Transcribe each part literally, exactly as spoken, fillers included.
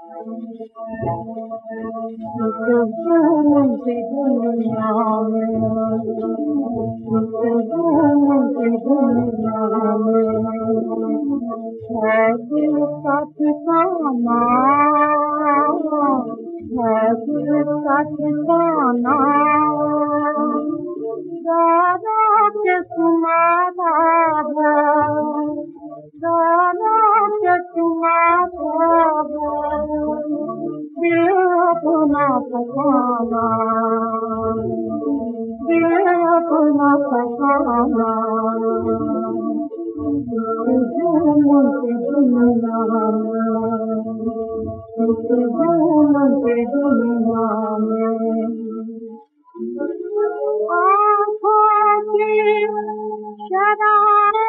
मुझे दुनिया में मुझे दुनिया में है दिल का ठिकाना है दिल का ठिकाना दादा के तुम्हारा है दादा के तुम्हारा है दिल अपना पकाना दिल अपना पकाना मुझे दुनिया मुझे दुनिया में आँखों की शरारत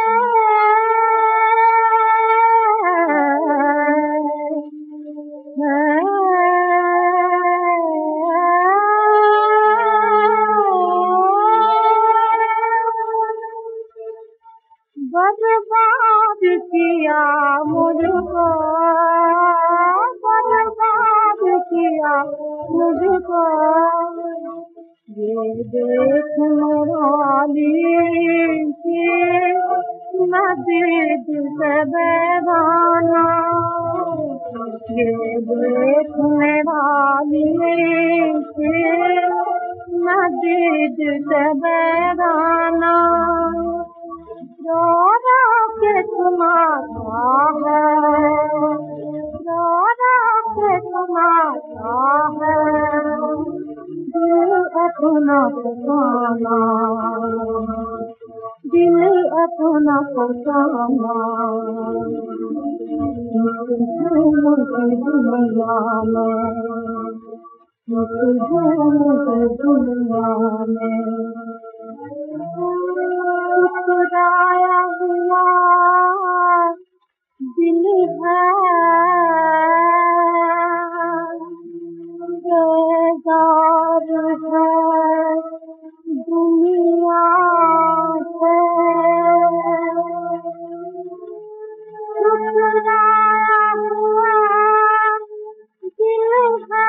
बर्बाद किया मुझको बर्बाद किया मुझको ये देखने वाली की नदी दिल से बेगाना ये देखने वाली की नदी दिल से बेगाना दादा के तुम्हारा है दादा के तुम्हारा है दिल अपना पकाना दिल अपना पकाना मुझे दुनिया में मुझे दुनिया में मुस्कुराया हुआ दिल है बेजार है दुनिया से मुस्कुराया हुआ दिल है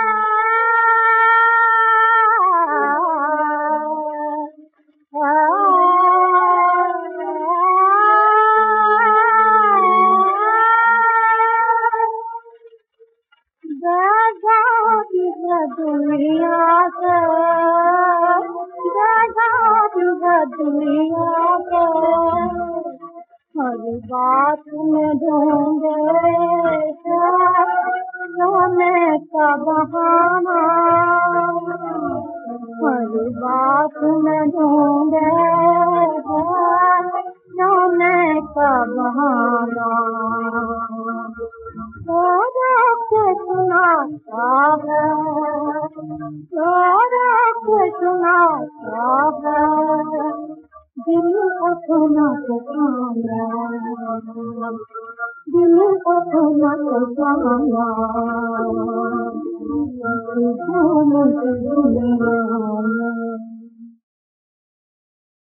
दुनिया से दुनिया से हर बात में ढूंढे रोने का बहाना हर बात में ढूंढे रोने का बहाना दादा के सुनाता है दादा के सुनाता है दिल अपना पकाना दिल अपना पकाना मुझे दुनिया में